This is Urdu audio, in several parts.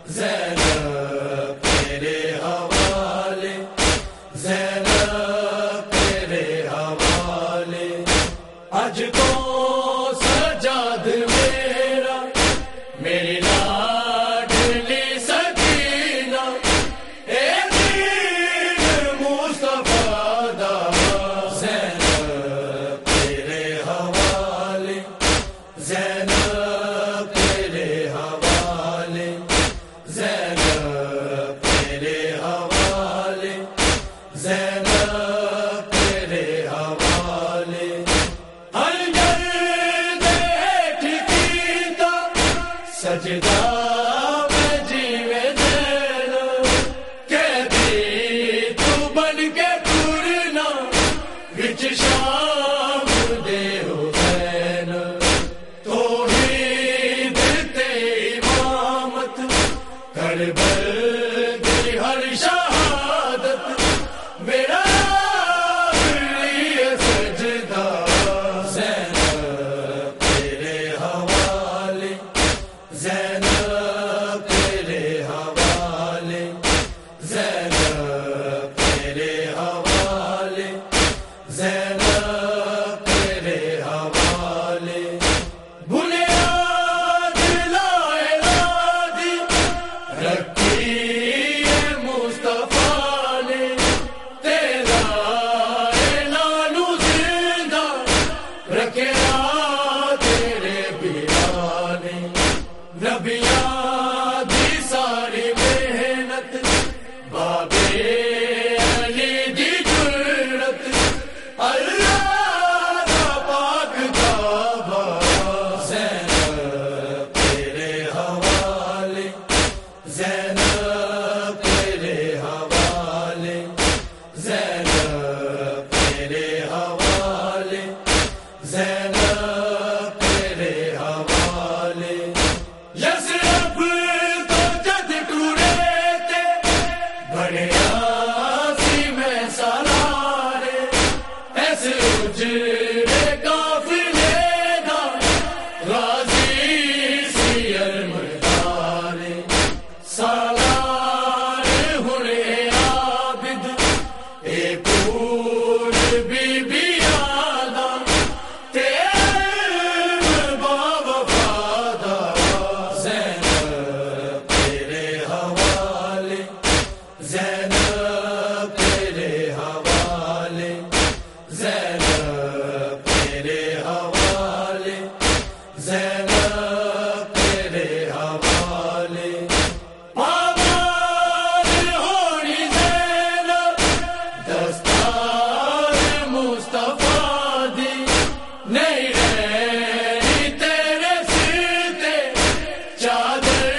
زینب تیرے حوالے، زینب تیرے حوالے، آج کو سجاد میرا، میری لاڈلی سکینہ، اے دین مصطفیٰ دا، زینب تیرے حوالے، زینب تیرے حوالے، زینب تیرے حوالے، زینب تیرے حوالے، ہر گرد ٹھکیتا سجدہ میں جیوے زینب، قیدی تو بن کے ٹرنا وچ شام دے حسین، توحید تے امامت کربل دی ہر شہادت، میرا آخری سجدہ، زینب تیرے حوالے، زینب تیرے حوالے، زینب تیرے حوالے، زینب تیرے حوالے، بنیاد لا الہ دی رکھی ہے مصطفیٰ نے، تیرا اعلان زندہ رکھیا تیرے بلا نے، نبیاں دی ساری محنت، بابے علی دی جرت، اللہ دا پاک کعبہ، زینب تیرے حوالے، زینب تیرے حوالے، زینب تیرے حوالے، زینب تیرے حوالے، یثرب تو جد ٹورے تے بنیا سی میں سالارے، ایسے اجڑے قافلے دا غازی سی المدارے، سالار ہونے عابد اے پور بی بی آدھا، تیرے بابا فادا، زینب تیرے حوالے، زینب تیرے حوالے، زینب تیرے حوالے، زینب تیرے حوالے، آباد ہونی زینب دستار مصطفیٰ دی، نہیں رہنی تیرے سر تے چادر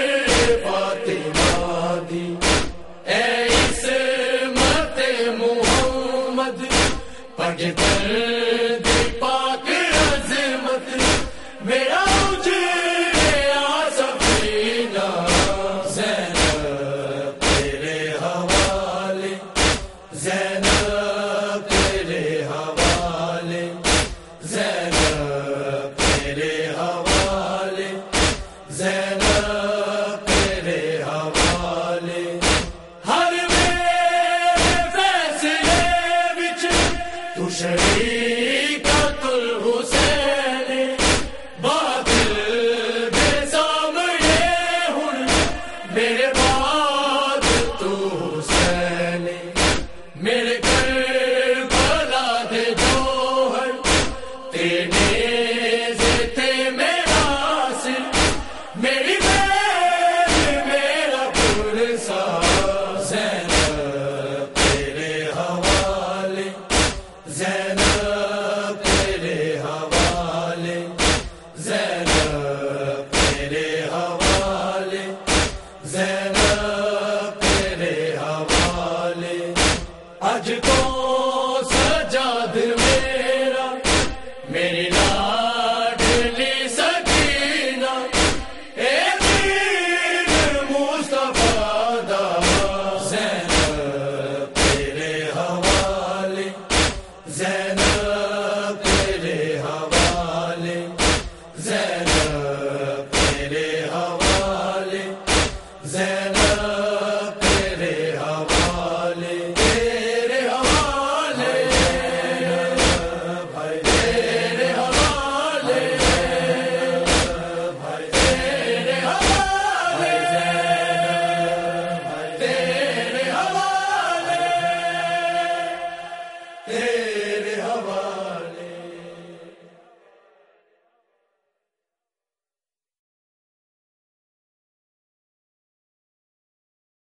فاطمہ دی، اے عصمت محمد پجتر دی پاک عظمت، میرا اجڑیا سفینہ، زینب تیرے حوالے، زینب تیرے حوالے، زینب تیرے حوالے، زینب تیرے حوالے، ہر میرے فیصلے وچ تو شریکۃ الحسین، باطل دے سامنے ہن میرے بعد تو حسین، میرے کربلا دے جوہر تیرے سے میرا سر، میری بہن میرا پرسا، زینب تیرے حوالے، زینب تیرے حوالے، زینب تیرے حوالے، زینب تیرے حوالے، آج کو سجاد میرا، میری لاڈلی سکینہ، اے دین مصطفیٰ دا، زینب تیرے حوالے، زینب تیرے حوالے، زینب تیرے حوالے، زینب